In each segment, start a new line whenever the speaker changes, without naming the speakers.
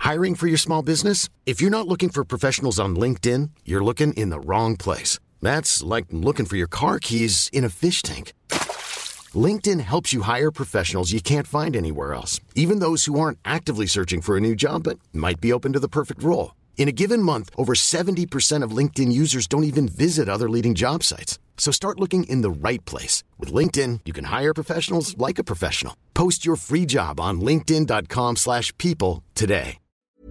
Hiring for your small business? If you're not looking for professionals on LinkedIn, you're looking in the wrong place. That's like looking for your car keys in a fish tank. LinkedIn helps you hire professionals you can't find anywhere else, even those who aren't actively searching for a new job but might be open to the perfect role. In a given month, over 70% of LinkedIn users don't even visit other leading job sites. So start looking in the right place. With LinkedIn, you can hire professionals like a professional. Post your free job on linkedin.com/people today.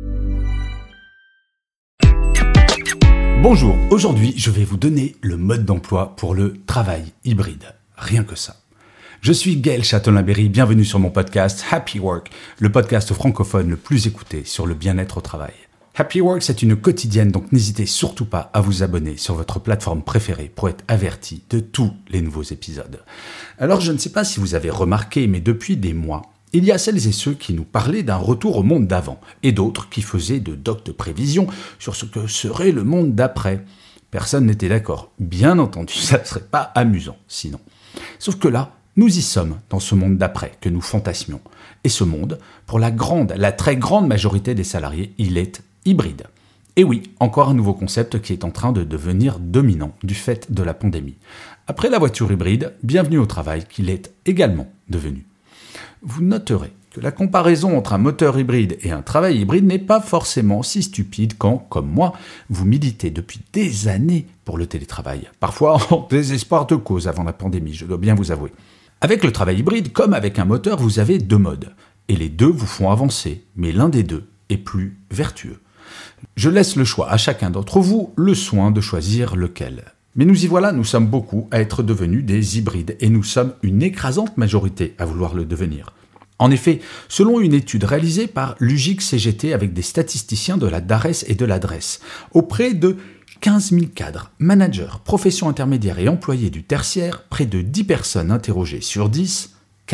Bonjour, aujourd'hui je vais vous donner le mode d'emploi pour le travail hybride. Rien que ça. Je suis Gaël Châtelain-Berry, bienvenue sur mon podcast Happy Work, le podcast francophone le plus écouté sur le bien-être au travail. Happy Work, c'est une quotidienne, donc n'hésitez surtout pas à vous abonner sur votre plateforme préférée pour être averti de tous les nouveaux épisodes. Alors je ne sais pas si vous avez remarqué, mais depuis des mois, il y a celles et ceux qui nous parlaient d'un retour au monde d'avant, et d'autres qui faisaient de doctes prévisions sur ce que serait le monde d'après. Personne n'était d'accord. Bien entendu, ça ne serait pas amusant sinon. Sauf que là, nous y sommes dans ce monde d'après que nous fantasmions. Et ce monde, pour la très grande majorité des salariés, il est hybride. Et oui, encore un nouveau concept qui est en train de devenir dominant du fait de la pandémie. Après la voiture hybride, bienvenue au travail qu'il est également devenu. Vous noterez que la comparaison entre un moteur hybride et un travail hybride n'est pas forcément si stupide quand, comme moi, vous militez depuis des années pour le télétravail. Parfois en désespoir de cause avant la pandémie, je dois bien vous avouer. Avec le travail hybride, comme avec un moteur, vous avez deux modes. Et les deux vous font avancer, mais l'un des deux est plus vertueux. Je laisse le choix à chacun d'entre vous, le soin de choisir lequel. Mais nous y voilà, nous sommes beaucoup à être devenus des hybrides et nous sommes une écrasante majorité à vouloir le devenir. En effet, selon une étude réalisée par l'UJIC-CGT avec des statisticiens de la DARES et de l'ADRES, auprès de 15 000 cadres, managers, professions intermédiaires et employés du tertiaire, près de 10 personnes interrogées sur 10,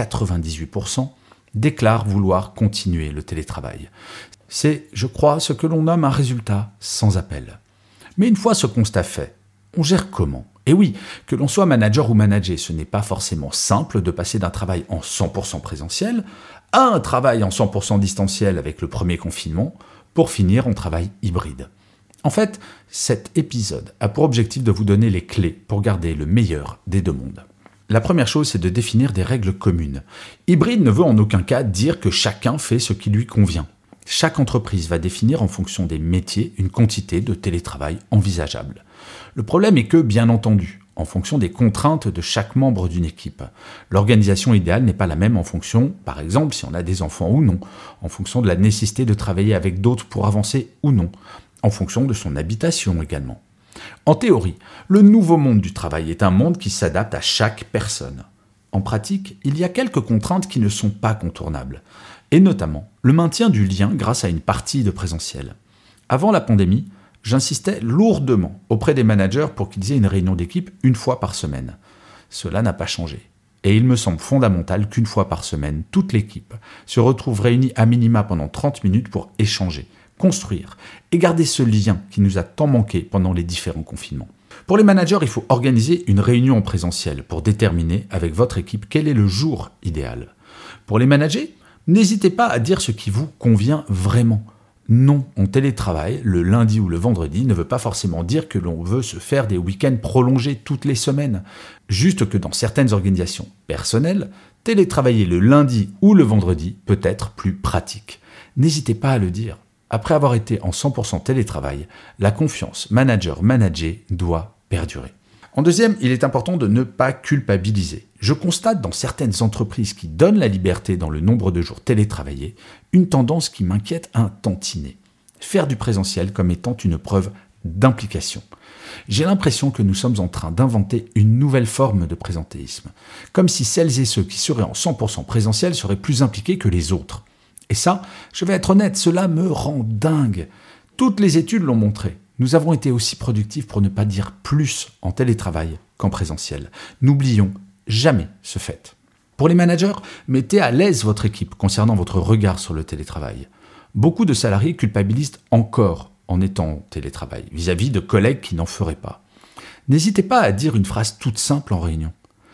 98%, déclarent vouloir continuer le télétravail. C'est, je crois, ce que l'on nomme un résultat sans appel. Mais une fois ce constat fait, on gère comment ? Et oui, que l'on soit manager ou manager, ce n'est pas forcément simple de passer d'un travail en 100% présentiel à un travail en 100% distanciel avec le premier confinement pour finir en travail hybride. En fait, cet épisode a pour objectif de vous donner les clés pour garder le meilleur des deux mondes. La première chose, c'est de définir des règles communes. Hybride ne veut en aucun cas dire que chacun fait ce qui lui convient. Chaque entreprise va définir en fonction des métiers une quantité de télétravail envisageable. Le problème est que, bien entendu, en fonction des contraintes de chaque membre d'une équipe, l'organisation idéale n'est pas la même en fonction, par exemple, si on a des enfants ou non, en fonction de la nécessité de travailler avec d'autres pour avancer ou non, en fonction de son habitation également. En théorie, le nouveau monde du travail est un monde qui s'adapte à chaque personne. En pratique, il y a quelques contraintes qui ne sont pas contournables, et notamment le maintien du lien grâce à une partie de présentiel. Avant la pandémie, j'insistais lourdement auprès des managers pour qu'ils aient une réunion d'équipe une fois par semaine. Cela n'a pas changé. Et il me semble fondamental qu'une fois par semaine, toute l'équipe se retrouve réunie à minima pendant 30 minutes pour échanger, construire et garder ce lien qui nous a tant manqué pendant les différents confinements. Pour les managers, il faut organiser une réunion en présentiel pour déterminer avec votre équipe quel est le jour idéal. Pour les managers, n'hésitez pas à dire ce qui vous convient vraiment. Non, en télétravail, le lundi ou le vendredi ne veut pas forcément dire que l'on veut se faire des week-ends prolongés toutes les semaines. Juste que dans certaines organisations personnelles, télétravailler le lundi ou le vendredi peut être plus pratique. N'hésitez pas à le dire. Après avoir été en 100% télétravail, la confiance manager-manager doit perdurer. En deuxième, il est important de ne pas culpabiliser. Je constate dans certaines entreprises qui donnent la liberté dans le nombre de jours télétravaillés, une tendance qui m'inquiète un tantinet. Faire du présentiel comme étant une preuve d'implication. J'ai l'impression que nous sommes en train d'inventer une nouvelle forme de présentéisme, comme si celles et ceux qui seraient en 100% présentiel seraient plus impliqués que les autres. Et ça, je vais être honnête, cela me rend dingue. Toutes les études l'ont montré. Nous avons été aussi productifs pour ne pas dire plus en télétravail qu'en présentiel. N'oublions jamais ce fait. Pour les managers, mettez à l'aise votre équipe concernant votre regard sur le télétravail. Beaucoup de salariés culpabilisent encore en étant en télétravail, vis-à-vis de collègues qui n'en feraient pas. N'hésitez pas à dire une phrase toute simple en réunion.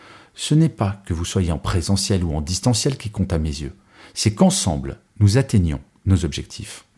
Ce n'est pas que vous soyez en présentiel ou en distanciel qui compte à mes yeux. C'est qu'ensemble, nous atteignions nos objectifs.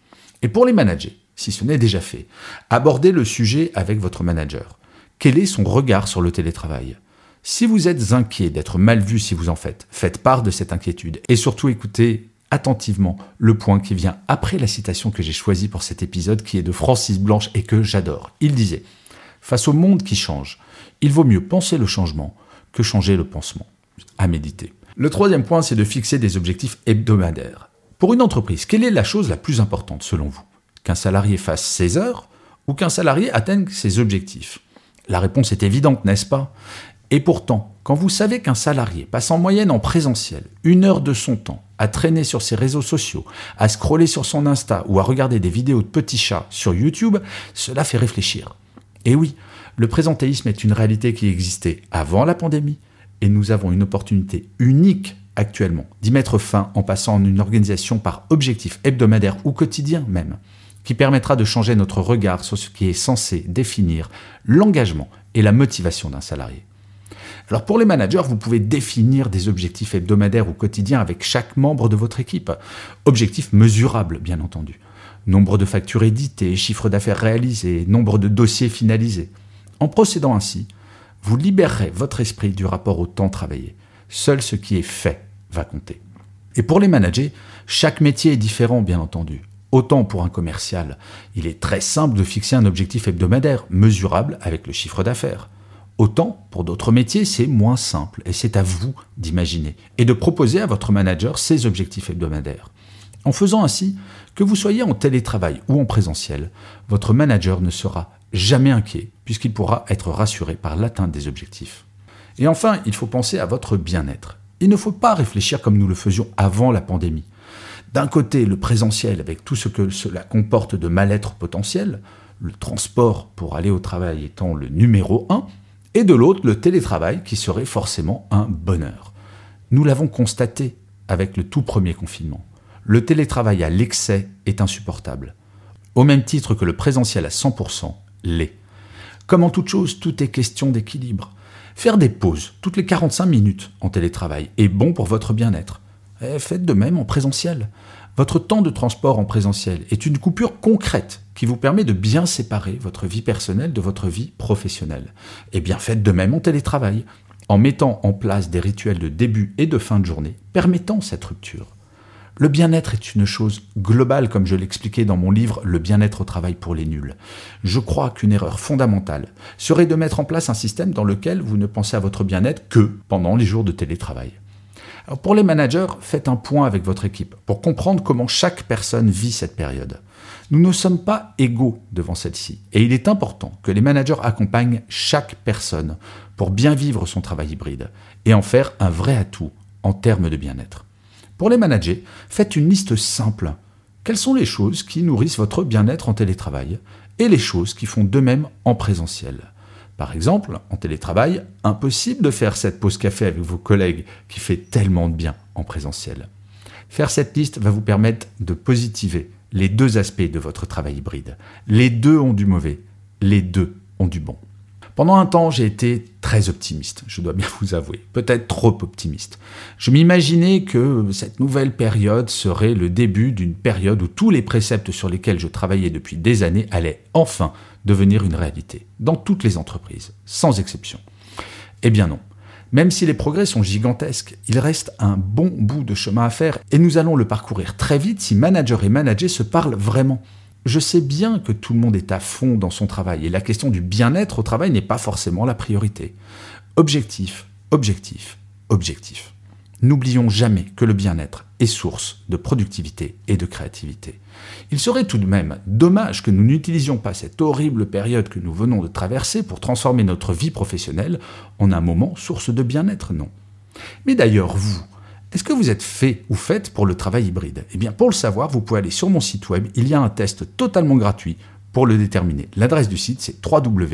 Et pour les managers, si ce n'est déjà fait, abordez le sujet avec votre manager. Quel est son regard sur le télétravail ? Si vous êtes inquiet d'être mal vu si vous en faites, faites part de cette inquiétude et surtout écoutez attentivement le point qui vient après la citation que j'ai choisie pour cet épisode qui est de Francis Blanche et que j'adore. Il disait « Face au monde qui change, il vaut mieux penser le changement que changer le pansement. » À méditer. Le troisième point, c'est de fixer des objectifs hebdomadaires. Pour une entreprise, quelle est la chose la plus importante selon vous ? Qu'un salarié fasse ses heures ou qu'un salarié atteigne ses objectifs ? La réponse est évidente, n'est-ce pas ? Et pourtant, quand vous savez qu'un salarié passe en moyenne en présentiel 1 heure de son temps à traîner sur ses réseaux sociaux, à scroller sur son Insta ou à regarder des vidéos de petits chats sur YouTube, cela fait réfléchir. Et oui, le présentéisme est une réalité qui existait avant la pandémie et nous avons une opportunité unique actuellement d'y mettre fin en passant en une organisation par objectif hebdomadaire ou quotidien même, qui permettra de changer notre regard sur ce qui est censé définir l'engagement et la motivation d'un salarié. Alors pour les managers, vous pouvez définir des objectifs hebdomadaires ou quotidiens avec chaque membre de votre équipe. Objectifs mesurables, bien entendu. Nombre de factures éditées, chiffre d'affaires réalisé, nombre de dossiers finalisés. En procédant ainsi, vous libérerez votre esprit du rapport au temps travaillé. Seul ce qui est fait va compter. Et pour les managers, chaque métier est différent, bien entendu. Autant pour un commercial, il est très simple de fixer un objectif hebdomadaire, mesurable avec le chiffre d'affaires. Autant, pour d'autres métiers, c'est moins simple et c'est à vous d'imaginer et de proposer à votre manager ces objectifs hebdomadaires. En faisant ainsi, que vous soyez en télétravail ou en présentiel, votre manager ne sera jamais inquiet puisqu'il pourra être rassuré par l'atteinte des objectifs. Et enfin, il faut penser à votre bien-être. Il ne faut pas réfléchir comme nous le faisions avant la pandémie. D'un côté, le présentiel avec tout ce que cela comporte de mal-être potentiel, le transport pour aller au travail étant le numéro 1, et de l'autre, le télétravail qui serait forcément un bonheur. Nous l'avons constaté avec le tout premier confinement. Le télétravail à l'excès est insupportable. Au même titre que le présentiel à 100% l'est. Comme en toute chose, tout est question d'équilibre. Faire des pauses toutes les 45 minutes en télétravail est bon pour votre bien-être. Faites de même en présentiel. Votre temps de transport en présentiel est une coupure concrète qui vous permet de bien séparer votre vie personnelle de votre vie professionnelle. Et bien faites de même en télétravail, en mettant en place des rituels de début et de fin de journée permettant cette rupture. Le bien-être est une chose globale, comme je l'expliquais dans mon livre « Le bien-être au travail pour les nuls ». Je crois qu'une erreur fondamentale serait de mettre en place un système dans lequel vous ne pensez à votre bien-être que pendant les jours de télétravail. Alors pour les managers, faites un point avec votre équipe pour comprendre comment chaque personne vit cette période. Nous ne sommes pas égaux devant celle-ci et il est important que les managers accompagnent chaque personne pour bien vivre son travail hybride et en faire un vrai atout en termes de bien-être. Pour les managers, faites une liste simple. Quelles sont les choses qui nourrissent votre bien-être en télétravail et les choses qui font de même en présentiel ? Par exemple, en télétravail, impossible de faire cette pause café avec vos collègues qui fait tellement de bien en présentiel. Faire cette liste va vous permettre de positiver les deux aspects de votre travail hybride. Les deux ont du mauvais, les deux ont du bon. Pendant un temps, j'ai été très optimiste, je dois bien vous avouer, peut-être trop optimiste. Je m'imaginais que cette nouvelle période serait le début d'une période où tous les préceptes sur lesquels je travaillais depuis des années allaient enfin devenir une réalité, dans toutes les entreprises, sans exception. Eh bien non. Même si les progrès sont gigantesques, il reste un bon bout de chemin à faire et nous allons le parcourir très vite si manager et managers se parlent vraiment. Je sais bien que tout le monde est à fond dans son travail et la question du bien-être au travail n'est pas forcément la priorité. Objectif, objectif, objectif. N'oublions jamais que le bien-être est source de productivité et de créativité. Il serait tout de même dommage que nous n'utilisions pas cette horrible période que nous venons de traverser pour transformer notre vie professionnelle en un moment source de bien-être, non. Mais d'ailleurs, vous, est-ce que vous êtes fait ou faite pour le travail hybride ? Eh bien, pour le savoir, vous pouvez aller sur mon site web, il y a un test totalement gratuit pour le déterminer. L'adresse du site, c'est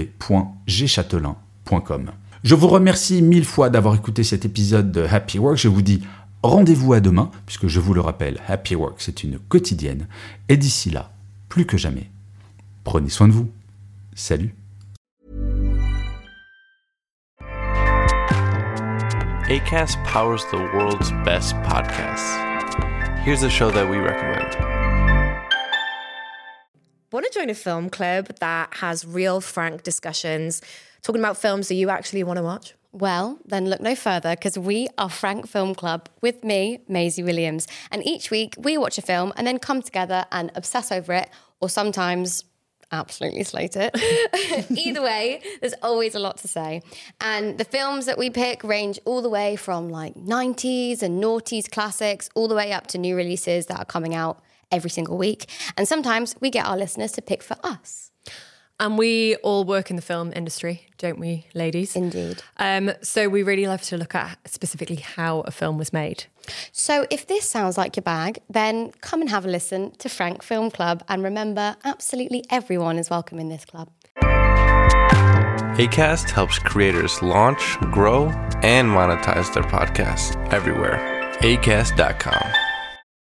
www.gchatelain.com. Je vous remercie 1000 fois d'avoir écouté cet épisode de Happy Work. Je vous dis rendez-vous à demain, puisque je vous le rappelle, Happy Work, c'est une quotidienne. Et d'ici là, plus que jamais, prenez soin de vous. Salut.
Acast powers the world's best podcasts. Here's a show that we recommend.
Want to join a film club that has real, frank discussions, talking about films that you actually want to watch?
Well, then look no further, because we are Frank Film Club with me, Maisie Williams. And each week we watch a film and then come together and obsess over it, or sometimes absolutely slate it. Either way, there's always a lot to say. And the films that we pick range all the way from like 90s and noughties classics, all the way up to new releases that are coming out every single week. And sometimes we get our listeners to pick for us.
And we all work in the film industry, don't we, ladies?
Indeed.
So we really love to look at specifically how a film was made.
So if this sounds like your bag, then come and have a listen to Frank Film Club. And remember, absolutely everyone is welcome in this club.
Acast helps creators launch, grow, and monetize their podcasts everywhere. Acast.com.